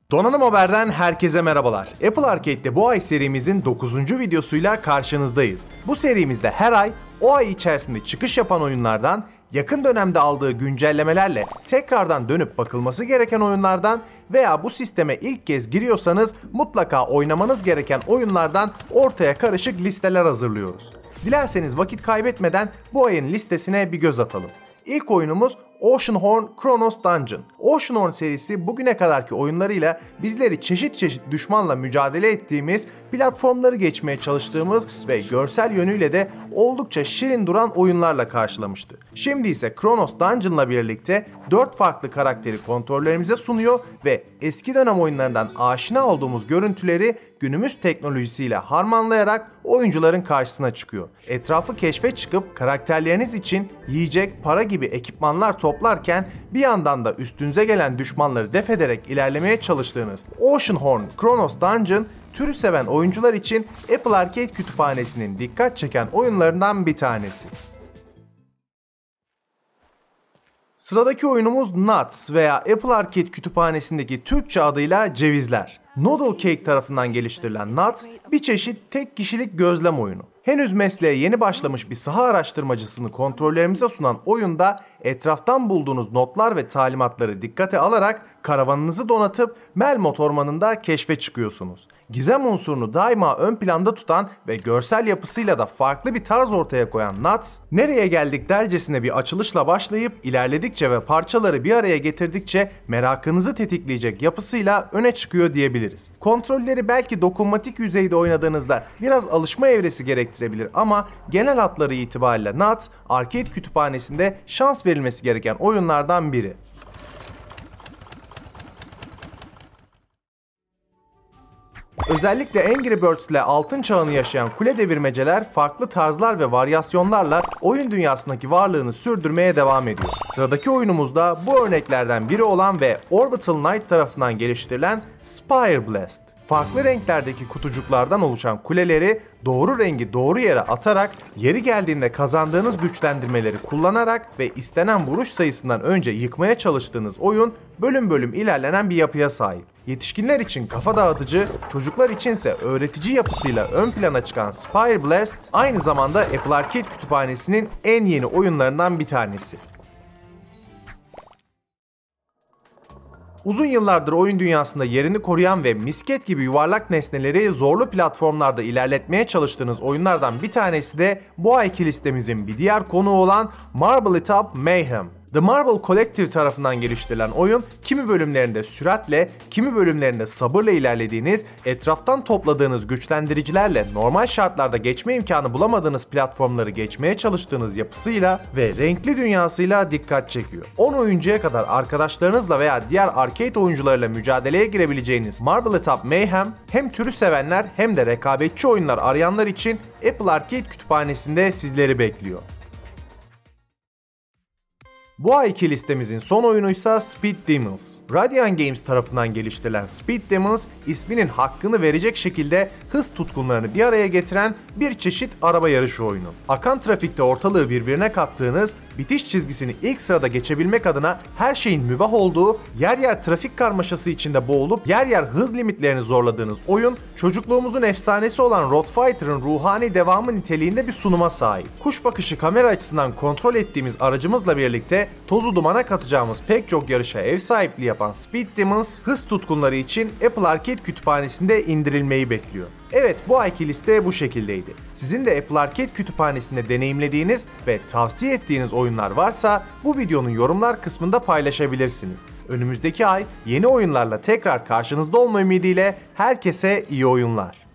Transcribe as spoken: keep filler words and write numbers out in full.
Donanım Haber'den herkese merhabalar. Apple Arcade'de bu ay serimizin dokuzuncu videosuyla karşınızdayız. Bu serimizde her ay o ay içerisinde çıkış yapan oyunlardan, yakın dönemde aldığı güncellemelerle tekrardan dönüp bakılması gereken oyunlardan veya bu sisteme ilk kez giriyorsanız mutlaka oynamanız gereken oyunlardan ortaya karışık listeler hazırlıyoruz. Dilerseniz vakit kaybetmeden bu ayın listesine bir göz atalım. İlk oyunumuz Oceanhorn Chronos Dungeon. Oceanhorn serisi bugüne kadarki oyunlarıyla bizleri çeşit çeşit düşmanla mücadele ettiğimiz, platformları geçmeye çalıştığımız ve görsel yönüyle de oldukça şirin duran oyunlarla karşılamıştı. Şimdi ise Chronos Dungeon'la birlikte dört farklı karakteri kontrollerimize sunuyor ve eski dönem oyunlarından aşina olduğumuz görüntüleri günümüz teknolojisiyle harmanlayarak oyuncuların karşısına çıkıyor. Etrafı keşfe çıkıp karakterleriniz için yiyecek, para gibi ekipmanlar toplarken bir yandan da üstünüze gelen düşmanları def ederek ilerlemeye çalıştığınız Oceanhorn Chronos Dungeon, türü seven oyuncular için Apple Arcade kütüphanesinin dikkat çeken oyunlarından bir tanesi. Sıradaki oyunumuz Nuts veya Apple Arcade kütüphanesindeki Türkçe adıyla Cevizler. Noodle Cake tarafından geliştirilen Nuts, bir çeşit tek kişilik gözlem oyunu. Henüz mesleğe yeni başlamış bir saha araştırmacısını kontrollerimize sunan oyunda etraftan bulduğunuz notlar ve talimatları dikkate alarak karavanınızı donatıp Melmot Ormanı'nda keşfe çıkıyorsunuz. Gizem unsurunu daima ön planda tutan ve görsel yapısıyla da farklı bir tarz ortaya koyan Nuts, nereye geldik dercesine bir açılışla başlayıp ilerledikçe ve parçaları bir araya getirdikçe merakınızı tetikleyecek yapısıyla öne çıkıyor diyebiliriz. Kontrolleri belki dokunmatik yüzeyde oynadığınızda biraz alışma evresi gerektirebilir ama genel hatları itibariyle Nuts, arcade kütüphanesinde şans verilmesi gereken oyunlardan biri. Özellikle Angry Birds ile altın çağını yaşayan kule devirmeceler farklı tarzlar ve varyasyonlarla oyun dünyasındaki varlığını sürdürmeye devam ediyor. Sıradaki oyunumuzda bu örneklerden biri olan ve Orbital Knight tarafından geliştirilen Spire Blast. Farklı renklerdeki kutucuklardan oluşan kuleleri doğru rengi doğru yere atarak, yeri geldiğinde kazandığınız güçlendirmeleri kullanarak ve istenen vuruş sayısından önce yıkmaya çalıştığınız oyun bölüm bölüm ilerlenen bir yapıya sahip. Yetişkinler için kafa dağıtıcı, çocuklar içinse öğretici yapısıyla ön plana çıkan Spire Blast, aynı zamanda Apple Arcade kütüphanesinin en yeni oyunlarından bir tanesi. Uzun yıllardır oyun dünyasında yerini koruyan ve misket gibi yuvarlak nesneleri zorlu platformlarda ilerletmeye çalıştığınız oyunlardan bir tanesi de bu ayki listemizin bir diğer konuğu olan Marble It Up Mayhem. The Marble Collective tarafından geliştirilen oyun, kimi bölümlerinde süratle, kimi bölümlerinde sabırla ilerlediğiniz, etraftan topladığınız güçlendiricilerle normal şartlarda geçme imkanı bulamadığınız platformları geçmeye çalıştığınız yapısıyla ve renkli dünyasıyla dikkat çekiyor. on oyuncuya kadar arkadaşlarınızla veya diğer arcade oyuncularıyla mücadeleye girebileceğiniz Marble It Up Mayhem, hem türü sevenler hem de rekabetçi oyunlar arayanlar için Apple Arcade kütüphanesinde sizleri bekliyor. Bu ayki listemizin son oyunuysa Speed Demons. Radiant Games tarafından geliştirilen Speed Demons, isminin hakkını verecek şekilde hız tutkunlarını bir araya getiren bir çeşit araba yarışı oyunu. Akan trafikte ortalığı birbirine kattığınız, bitiş çizgisini ilk sırada geçebilmek adına her şeyin mübah olduğu, yer yer trafik karmaşası içinde boğulup yer yer hız limitlerini zorladığınız oyun, çocukluğumuzun efsanesi olan Road Fighter'ın ruhani devamı niteliğinde bir sunuma sahip. Kuş bakışı kamera açısından kontrol ettiğimiz aracımızla birlikte tozu dumana katacağımız pek çok yarışa ev sahipliği yapan Speed Demons, hız tutkunları için Apple Arcade kütüphanesinde indirilmeyi bekliyor. Evet, bu ayki liste bu şekildeydi. Sizin de Apple Arcade kütüphanesinde deneyimlediğiniz ve tavsiye ettiğiniz oyunlar varsa bu videonun yorumlar kısmında paylaşabilirsiniz. Önümüzdeki ay yeni oyunlarla tekrar karşınızda olma ümidiyle herkese iyi oyunlar.